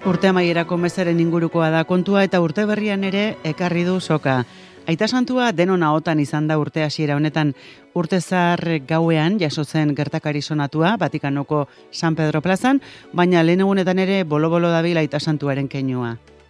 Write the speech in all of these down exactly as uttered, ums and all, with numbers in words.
Urte amaierako mezaren ingurukoa da kontua eta urte berrian ere ekarri du soka. Aita Santua denon ahotan izan da urte hasiera honetan. Urte zahar gauean jasotzen gertakari sonatua Vatikanoko San Pedro plazan, baina lehen egunetan ere bolo-bolo dabil Aita Santuaren keinua.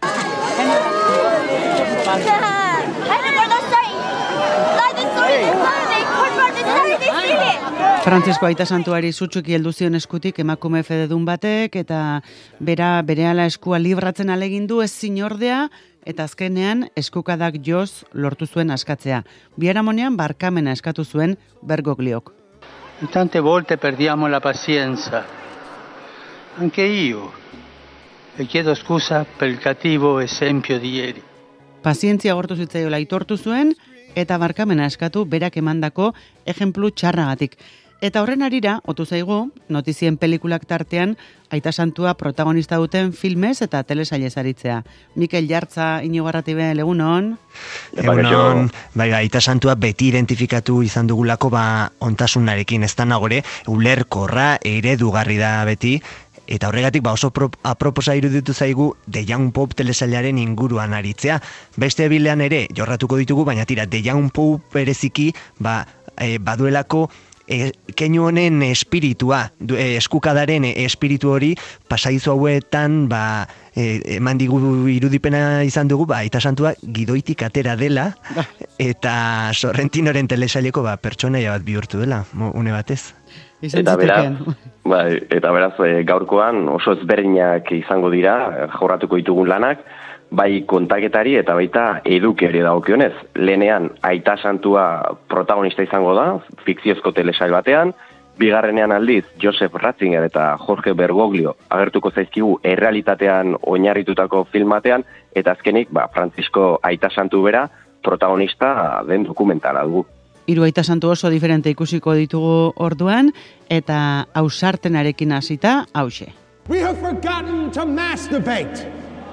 Frantzisko Aita Santuari sutsuki heldu zion eskutik emakume fededun batek eta bera berehala eskua libratzen alegindu ez zinordea eta azkenean eskukadak joz lortu zuen askatzea. Biharamonean barkamena eskatu zuen Bergogliok. Tante volte perdiamo la pazienza. Anche io. E chiedo scusa per il cattivo esempio di ieri. Pazientzia agortu zitzaiola aitortu zuen eta barkamena eskatu berak emandako ejemplu txarragatik. Eta horren arira, otu zaigu, notizien pelikulak tartean, Aita Santua protagonista duten filmez eta telesailez aritzea. Mikel Jartza, Inigo Arratibe, egunon. Egunon, bai, Aita Santua beti identifikatu izan dugulako ba ontasunarekin, ez da nagore, ulerkorra, eredugarri da beti, eta horregatik ba oso aproposa iruditu zaigu The Young Pope telesailaren inguruan aritzea. Beste bilean ere jorratuko ditugu, baina tira, The Young Pope bereziki ba, e, baduelako E, keinu honen espiritua, e, eskukadaren espiritu hori pasaizu hauetan ba, e, eman digu irudipena izan dugu, ba, Aita Santua gidoitik atera dela eta Sorrentinoren telesaileko ba, pertsonaia bat bihurtu dela, une batez. Eta beraz, bai, eta beraz gaurkoan oso ezberdinak izango dira jorratuko ditugun lanak, bai kontaketari eta baita edukiari dagokionez. Lehenean Aita Santua protagonista izango da, fikziozko telesail batean, bigarrenean aldiz Joseph Ratzinger eta Jorge Bergoglio agertuko zaizkigu errealitatean oinarritutako film batean, eta azkenik ba, Francisco Aita Santu bera protagonista den dokumentala dugu. Hiru Aita Santu oso diferente ikusiko ditugu orduan, eta ausartenarekin hasita hauxe. We have forgotten to masturbate.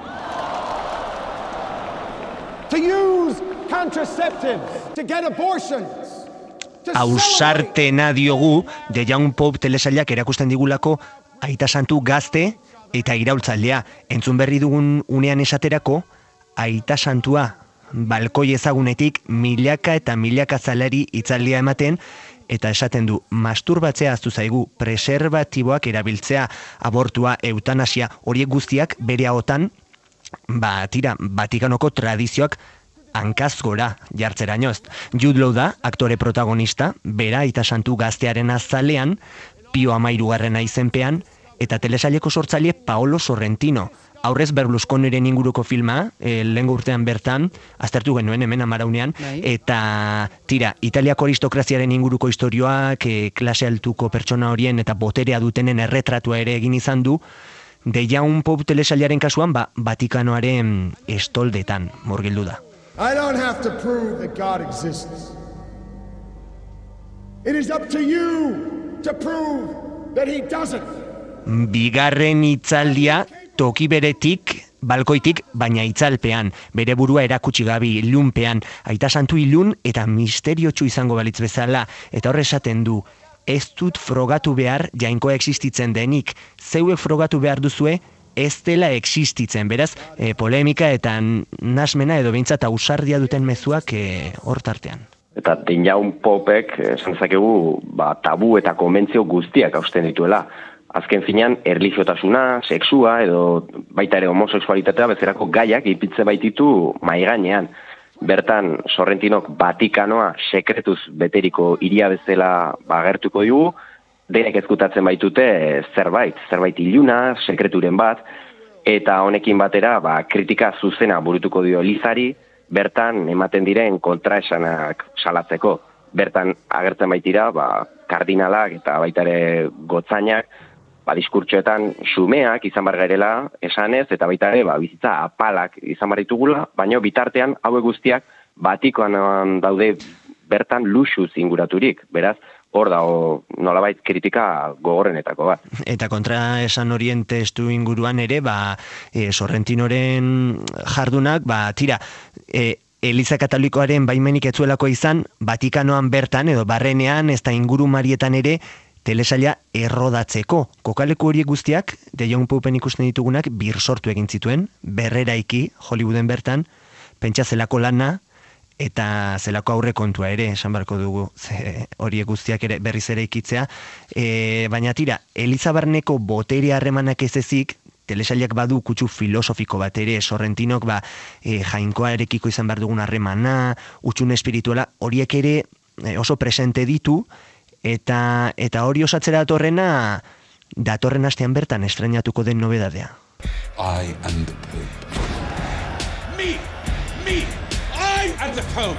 To use contraceptives, to get abortions. Ausartena diogu, The Young Pope telesailak erakusten digulako Aita Santu gazte eta iraultzailea. Entzun berri dugun unean esaterako, Aita Santua balkoi ezagunetik milaka eta milaka zalari itzaldia ematen, eta esaten du, masturbatzea aztu zaigu, preservatiboak erabiltzea, abortua, eutanasia, horiek guztiak bere ahotan, ba, tira, Vatikanoko tradizioak hankaz gora jartzerainoz. Jude Law da, aktore protagonista, bera Aita Santu gaztearen azalean, Pio Hamairugarrena izenpean, eta telesaileko sortzaile Paolo Sorrentino. Aurrez Berlusconiren inguruko filma, e, lehen urtean bertan, aztertu genuen hemen amaraunean, bai. Eta tira, Italiako aristokraziaren inguruko istorioak, e, klase altuko pertsona horien eta boterea dutenen erretratua ere egin izan du, The Young Pope telesailaren kasuan, ba, Vatikanoaren estoldetan murgildu da. I don't have to prove that God exists. It is up to you to prove that he doesn't. Bigarren hitzaldia toki beretik, balkoitik, baina itzalpean, bere burua erakutsi gabi, ilunpean, Aita Santu ilun eta misteriotsu izango balitz bezala, eta horre esaten du, ez dut frogatu behar jainkoa existitzen denik, zeuek frogatu behar duzue, ez dela existitzen, beraz, e, polemika eta nasmena edo behintzat ausardia duten mezuak e, hortartean. Eta The Young Popek, esan zakegu, ba, tabu eta konbentzio guztiak hausten dituela. Azken finean, erlijiotasuna, sexua edo baita ere homosexualitatea bezerako gaiak ipitze baititu maigainean. Bertan, Sorrentinok Vatikanoa sekretuz beteriko hiria bezala agertuko dugu, denek ezkutatzen baitute zerbait, zerbait iluna, sekreturen bat, eta honekin batera ba, kritika zuzena burutuko dio Elizari, bertan ematen diren kontraesanak salatzeko. Bertan agertzen baitira, ba, kardinalak eta baita ere gotzainak, ba, diskurtsoetan xumeak izan bar garela esanez, eta baita ere ba, bizitza apalak izan bar ditugula, baina bitartean hauek guztiak Vatikoan daude bertan luxuz inguraturik, beraz, hor dago nolabait kritika gogorrenetako bat. Eta kontra esan horien testu inguruan ere, ba, e, Sorrentinoren jardunak, ba, tira, e, Eliza Katolikoaren baimenik etzuelako izan, Vatikanoan bertan edo barrenean, ez da inguru marietan ere, telesaila errodatzeko. Kokaleku horiek guztiak, The Young Popen ikusten ditugunak, bir sortu egin zituen, berreraiki Hollywooden bertan, pentsa zelako lana, eta zelako aurrekontua ere, esan barko dugu, ze horiek guztiak ere berriz ere ikitzea. E, baina tira, Eliza Barneko botere harremanak ez ezik, telesailak badu kutsu filosofiko bat ere, Sorrentinok ba, e, jainkoa erekiko izan behar dugun harremana, utxun espirituala, horiek ere e, oso presente ditu, eta eta hori osatzera datorrena, datorren astean bertan estrenatuko den nobedadea. I am the Pope. Me! Me! I am the Pope!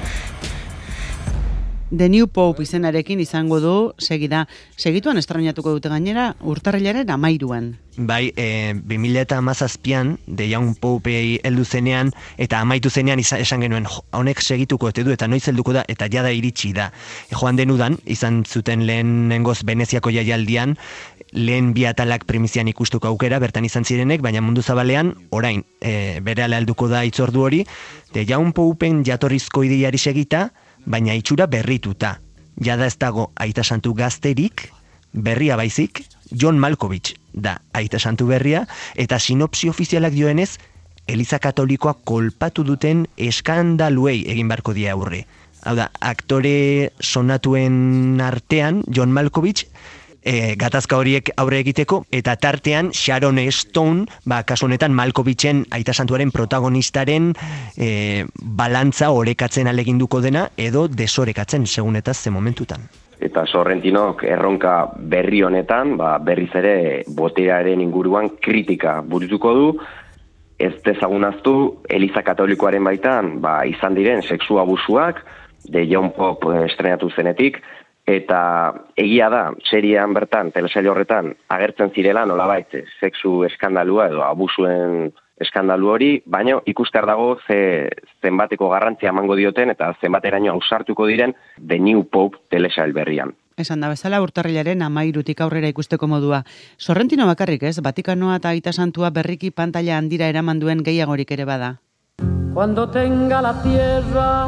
The New Pope izenarekin izango du, segida, segituan estrenatuko dute gainera, urtarrilaren amairuan. Bai, e, bi mila hamazazpian, The Young Pope heldu zenean, eta amaitu zenean izan, esan genuen, honek segituko ote du, eta noiz helduko da, eta jada iritsi da. E, joan denudan, izan zuten lehenengoz Veneziako jaialdian, lehen bi atalak primizian ikustuko aukera, bertan izan zirenek, baina mundu zabalean, orain, e, berehala helduko da itzordu hori, The Young Popen jatorrizko ideiari segita, baina itxura berrituta. Jada ez dago Aita Santu gazterik, berria baizik, John Malkovich da Aita Santu berria, eta sinopsi ofizialak dioenez, Eliza Katolikoa kolpatu duten eskandaluei egin barko die aurre. Hau da, aktore sonatuen artean, John Malkovich, E, gatazka horiek aurre egiteko, eta tartean Sharon Stone, ba, kasu honetan Malkovichen Aita Santuaren protagonistaren e, balantza orekatzen aleginduko dena, edo desorekatzen, segun eta ze momentutan. Eta Sorrentinok erronka berri honetan, ba, berriz ere boterearen inguruan kritika burutuko du, ez dezagunaztu Eliza Katolikoaren baitan, ba, izan diren sexu abusuak, The Young Pope estrenatu zenetik, eta egia da, seriean bertan, telesail horretan, agertzen zirela nolabait sexu eskandalua edo abusuen eskandalu hori, baina ikustear dago ze, zenbateko garrantzia emango dioten eta zenbateraino ausartuko diren The New Pope telesail berrian. Esan da bezala urtarrilaren amairutik aurrera ikusteko modua. Sorrentino bakarrik ez, Vatikanoa eta Aita Santua berriki pantalla handira eraman duen gehiagorik ere bada. Cuando tenga la tierra,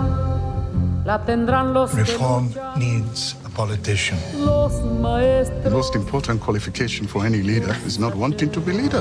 la tendrán los Reform needs a politician. Los maestros. The most important qualification for any leader is not wanting to be leader.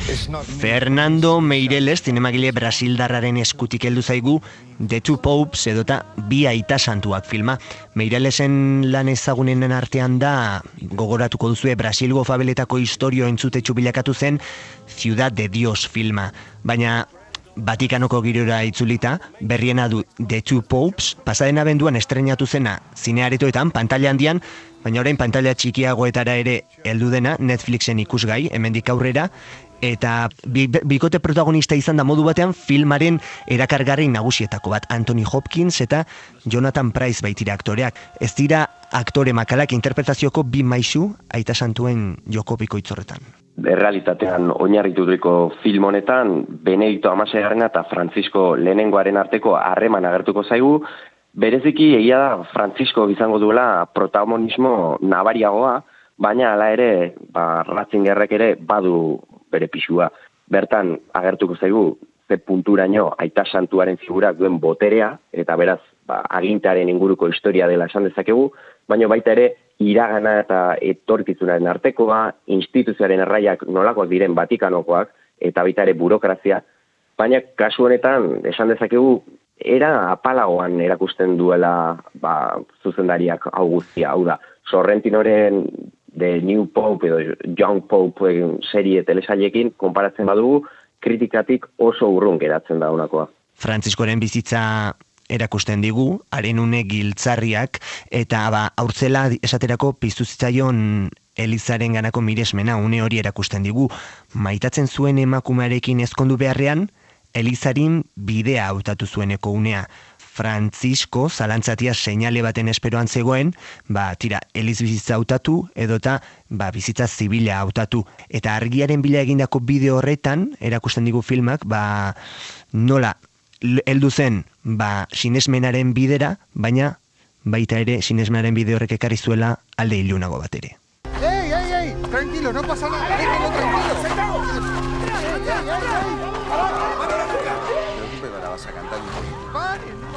Fernando Meireles, zinemagile brasildarraren eskutik heldu zaigu The Two Popes edota Bi Aita Santuak filma. Meirelesen lan ezagunenen artean da, gogoratuko duzue, Brasilgo fabeletako historio entzutetxu bilakatu zen Ciudad de Dios filma. Baina Vatikanoko girora itzulita, berriena du The Two Popes, pasaden abenduan estrenatu zena zinearetoetan, pantalla handian, baina orain pantalla txikiagoetara ere heldu dena, Netflixen ikusgai, hemendik aurrera, eta bi, bikote protagonista izan da modu batean filmaren erakargarri nagusietako bat, Anthony Hopkins eta Jonathan Pryce baitira aktoreak. Ez dira aktore makalak, interpretazioko bi maisu Aita Santuen joko bikoitzorretan. Errealitatean oinarritutiko film honetan, Benedikto hamaseigarrena eta Francisco lehenengoaren arteko harreman agertuko zaigu, bereziki egia da Francisco izango duela protagonismo nabariagoa, baina hala ere, ba, Ratzingerrek ere badu bere pisua. Bertan agertuko zaigu ze punturaino Aita Santuaren figurak duen boterea, eta beraz, ba, agintaren inguruko historia dela esan dezakegu, baina baita ere, iragana eta etorkizunaren artekoa, instituzioaren erraiak nolakoak diren Vatikanokoak, eta baita ere burokrazia, baina kasu honetan, esan dezakegu, era apalagoan erakusten duela ba, zuzendariak hau guztia, hau da, Sorrentinoren The New Pope edo Young Pope serie telesailekin konparatzen badugu, kritikatik oso urrun geratzen da honakoa. Frantziskoren bizitza erakusten digu, haren une giltzarriak, eta ba, aurtzela esaterako piztu zitzaion Elizaren ganako miresmena une hori erakusten digu. Maitatzen zuen emakumearekin ezkondu beharrean, Elizarin bidea hautatu zueneko unea. Francisco zalantzatia seinale baten esperoan zegoen, ba, tira, Eliz bizitza hautatu, edota, ba, bizitza zibila hautatu. Eta argiaren bila egindako bideo horretan, erakusten digu filmak, ba, nola, heldu zen, ba, sinesmenaren bidera, baina baita ere sinesmenaren bide horrek ekarri zuela alde ilunago bat ere. ¡Ey, ey, ey! Tranquilo, no pasa nada, déjalo tranquilo. ¡Sentaos! ¡Ey, ey, ey! ¡Paren!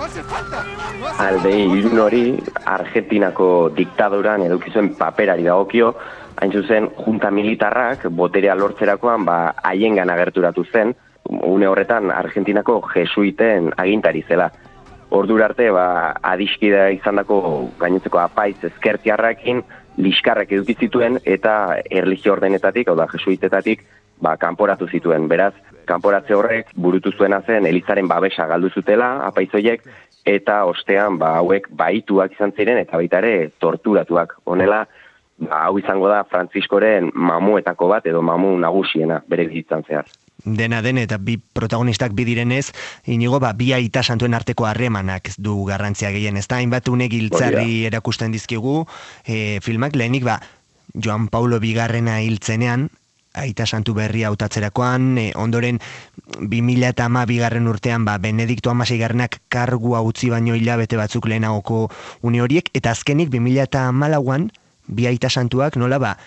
Alde ilun hori Argentinako diktaduran edukizuen paperari dagokio, hain zuzen junta militarrak boterea lortzerakoan ba haiengan agerturatu zen, une horretan Argentinako jesuiten agintari zela. Ordura arte ba adiskide izandako gainontzeko apaiz ezkertiarrakin liskarrak eduki zituen eta erlijio ordenetatik, hau da jesuitetatik, ba kanporatu zituen. Beraz, kanporatze horrek burutu zuena zen elizaren babesa galdu zutela apaizoiek eta ostean ba hauek baituak izan ziren eta baita ere torturatuak. Honela, ba, hau izango da Frantziskoren mamuetako bat edo mamu nagusiena bere bizitzan zehar. Dena den eta bi protagonistak bi direnez, Inigo ba bi aita santuen arteko harremanak du garrantzia gehien, ezta? Hainbat une giltzarri erakusten dizkigu, e, filmak lehenik ba Joan Paulo bigarrena hiltzenean, aita santu berria hautatzerakoan, e, ondoren bi mila hamabigarren urtean ba Benedikto hamaseigarrenak kargua utzi baino hilabete batzuk lehenagoko une horiek, eta azkenik bi mila hamalauan bi aita santuak nola ba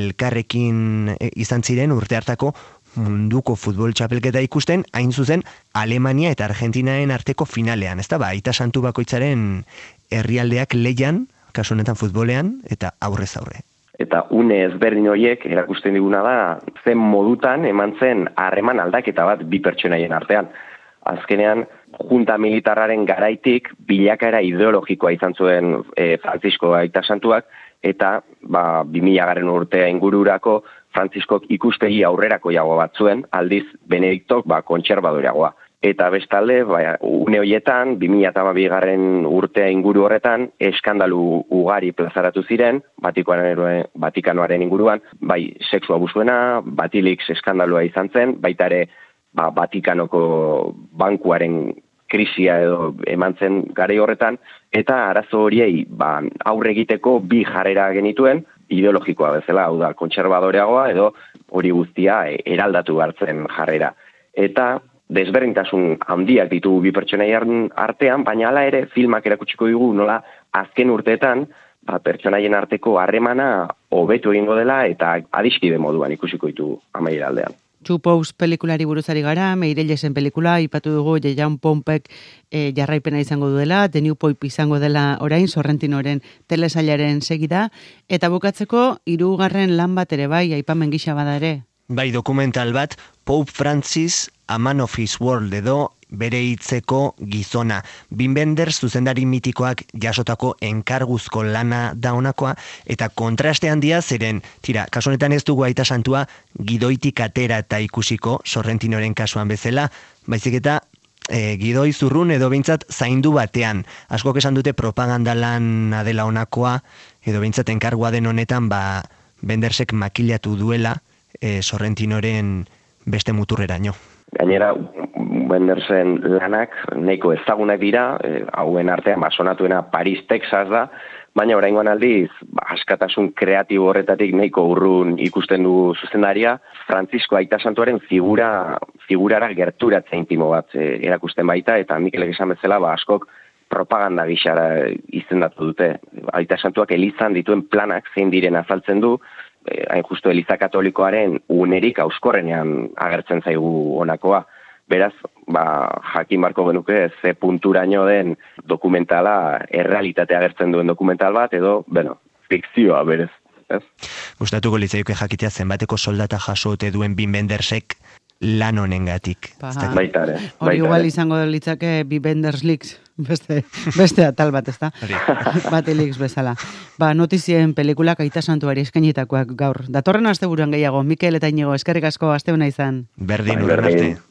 elkarrekin e, izan ziren urte hartako munduko futbol txapelketa ikusten, hain zuzen Alemania eta Argentinaen arteko finalean, ezta ba, aita santu bakoitzaren herrialdeak leian, kasu honetan futbolean, eta aurrez aurre. Eta une ezberdin horiek erakusten diguna da zen modutan eman zen harreman aldaketa bat bi pertsonaien artean. Azkenean, junta militarraren garaitik bilakaera ideologikoa izan zuen e, Frantzisko aita santuak, eta ba, bi mila garren urtea ingururako Frantziskok ikuspegi aurrerako jago bat zuen, aldiz Benediktok ba, kontserbadoreagoa. Eta bestalde, ba, une horietan, bi mila hamabigarren urtea inguru horretan, eskandalu ugari plazaratu ziren, Vatikanoaren inguruan, bai sexu abusuena, Batilix eskandalua izan zen, baita ere ba, Vatikanoko bankuaren krisia edo eman zen garai horretan, eta arazo horiei ba, aurre egiteko bi jarrera genituen, ideologikoa bezala, hau da, kontserbadoreagoa edo hori guztia eraldatu hartzen jarrera. Eta desberdintasun handiak ditugu bi pertsonaien artean, baina hala ere filmak erakutsiko digu nola azken urteetan ba, pertsonaien arteko harremana hobetu egingo dela eta adiskide moduan ikusiko ditugu amaiera aldean. Two Popes pelikulari buruzari gara, Meirellesen pelikula, ipatu dugu Jean Pompek e, jarraipena izango duela, The New Pope izango dela orain, Sorrentinoren telesailaren segida, eta bukatzeko hirugarren lan bat ere bai, aipamen gisa bada ere. Bai, dokumental bat, Pope Francis, A Man of His World edo bere hitzeko gizona. Wim Wenders zuzendari mitikoak jasotako enkarguzko lana da honakoa, eta kontraste handia zeren, tira, kasu honetan ez dugu aita santua gidoitik atera eta ikusiko Sorrentinoren kasuan bezala, baizik eta e, gidoi zurrun edo behintzat zaindu batean. Askok esan dute propaganda lana dela honakoa, edo behintzat enkargua den honetan, ba, Wendersek makilatu duela e, Sorrentinoren beste muturreraino. Gainera, Wendersen lanak nahiko ezagunak dira, eh, hauen artean basonatuena Paris, Texas da, baina oraingoan aldiz, ba, askatasun kreatibo horretatik nahiko urrun ikusten du zuzendaria, Frantzisko aita santuaren figura, figurara gerturatze intimo bat eh, erakusten baita, eta Mikelek esan bezala, ba, askok propaganda gixara izendatu dute. Aita santuak elizan dituen planak zein diren azaltzen du, hain justu Eliza Katolikoaren unerik auskorrenean agertzen zaigu honakoa. Beraz, ba, jakin barko genuke ze punturaino den dokumentala errealitatea agertzen duen dokumental bat, edo, bueno, fikzioa berez. Ez? Gustatuko litzaioke jakitea zenbateko soldata jasote duen Wim Wendersek lan honengatik. Baita ere. Hori igual izango litzake Wim Wenders Leaks, beste, beste atal bat, ezta? Bate Leaks bezala. Ba, notizien pelikulak aita santuari eskainitakoak gaur. Datorren asteburuan gehiago, Mikel eta Inigo, eskerrik asko aste ona izan. Berdin, urren arte.